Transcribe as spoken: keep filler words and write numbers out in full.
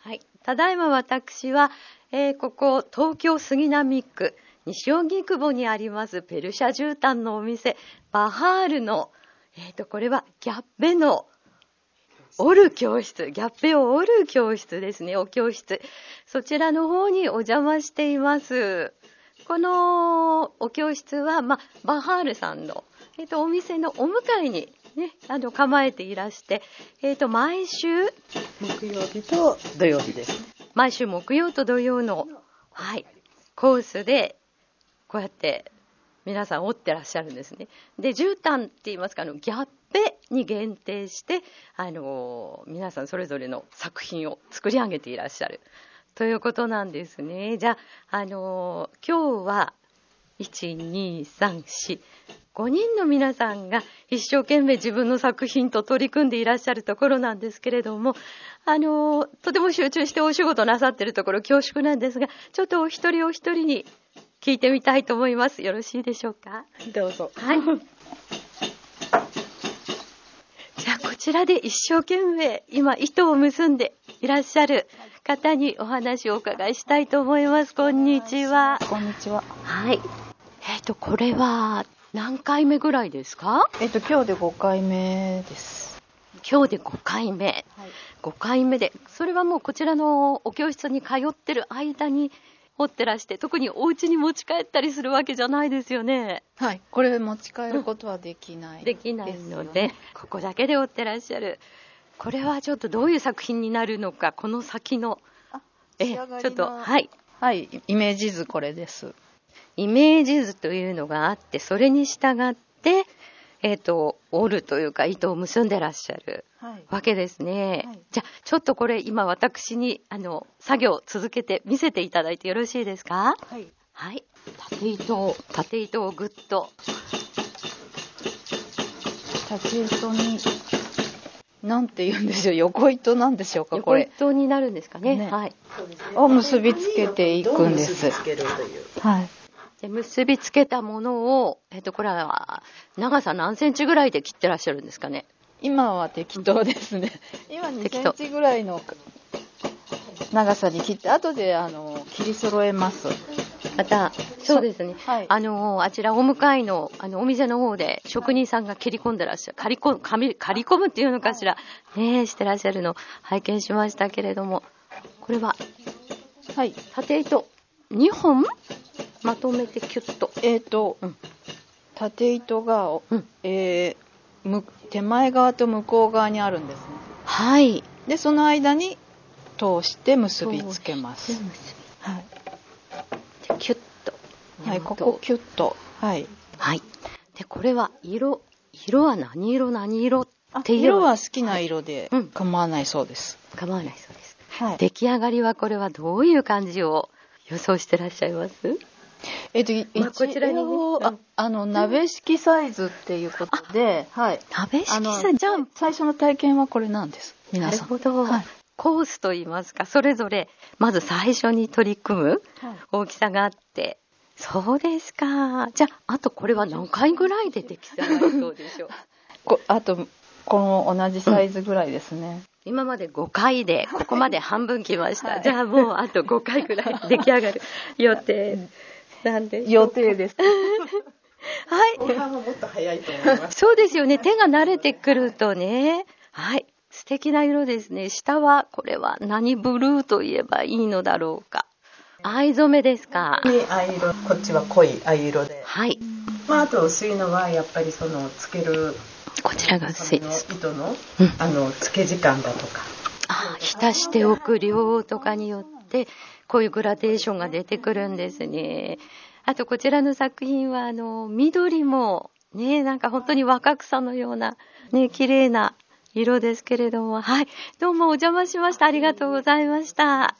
はい、ただいま私は、えー、ここ東京杉並区西荻窪にありますペルシャ絨毯のお店バハールの、えー、とこれはギャッペの織る教室、ギャッペを織る教室ですね、お教室。そちらの方にお邪魔しています。このお教室は、ま、バハールさんの、えー、とお店のお向かいに、ね、あの構えていらして、えー、と毎週木曜日と土曜日です。 毎週木曜と土曜の、はい、コースでこうやって皆さん織ってらっしゃるんですね。で、絨毯って言いますか、あのギャッペに限定して、あのー、皆さんそれぞれの作品を作り上げていらっしゃるということなんですね。じゃあ、あのー、今日はいち、に、さん、よん、ごにんの皆さんが一生懸命自分の作品と取り組んでいらっしゃるところなんですけれども、あのー、とても集中してお仕事なさっているところ恐縮なんですが、ちょっとお一人お一人に聞いてみたいと思います。よろしいでしょうか。 どうぞ。 はい。じゃあこちらで一生懸命今糸を結んでいらっしゃる方にお話をお伺いしたいと思います。こんにちは。 こんにちは。 はい。えっとこれは何回目ぐらいですか？ えっと今日でごかいめです。 今日でごかいめ。はい、ごかいめで、それはもうこちらのお教室に通ってる間に織ってらして、特にお家に持ち帰ったりするわけじゃないですよね。 はい、これ持ち帰ることはできない、 うん、できないので、ここだけで織ってらっしゃる。これはちょっとどういう作品になるのか、この先のえちょっとはいはいイメージ図これです。 イメージ図というのがあって、それに従ってえーと、織るというか糸を結んでらっしゃるわけですね、はい、じゃあちょっとこれ今私にあの作業を続けて見せていただいてよろしいですか？はい、はい、縦糸を縦糸をぐっと縦糸になんて言うんでしょう、横糸なんでしょうか、これ横糸になるんですかね、ね、はい、 を結びつけていくんです。はい、 で結びつけたものを、えっと、これは長さ何センチぐらいで切ってらっしゃるんですかね？ 今は適当ですね。今にセンチぐらいの長さに切って、後であの切り揃えます。 またそうですね、はい、あのあちらお向かいのあのお店の方で職人さんが切り込んでらっしゃる、刈り込む刈り込むっていうのかしら、はい、ねしてらっしゃるのを拝見しましたけれども、これは、はい、縦糸にほんまとめてキュッと、 えーと、うん、縦糸が、うん、えー、む手前側と向こう側にあるんですね。 はい。 でその間に通して結びつけます。はい。 でキュッと。 はい、ここキュッと。はい。 はい。でこれは色色は何色何色っていう色は好きな色で構わないそうです。 うん、構わないそうです。はい。出来上がりはこれはどういう感じを予想してらっしゃいます？ えっと、まあ、こちらに、ね、あ, あの鍋敷サイズっていうことで、はい、 鍋敷サイズ、じゃあ最初の体験はこれなんです。皆さん。 なるほど、はい、コースといいますか、それぞれまず最初に取り組む大きさがあって、はい、そうですか。じゃああとこれは何回ぐらいで出来上がりそうでしょう？ こあとこの同じサイズぐらいですね。うん、 今までごかいでここまで半分来ました。はい、じゃあもうあとごかいぐらい出来上がる予定。なんで予定です。 はい。 後半はもっと早いと思います。 そうですよね。手が慣れてくるとね。はい。素敵な色ですね。下はこれは何ブルーと言えばいいのだろうか。藍染めですか。 藍色、こっちは濃い藍色で。 はい。 まああと薄いのはやっぱりそのつける。 こちらが薄いです。 糸の、うん、あのつけ時間だとか。 あ、浸しておく量とかによってこういうグラデーションが出てくるんですね。あとこちらの作品はあの緑もね、なんか本当に若草のようなね、綺麗な色ですけれども、はい、どうもお邪魔しました。ありがとうございました。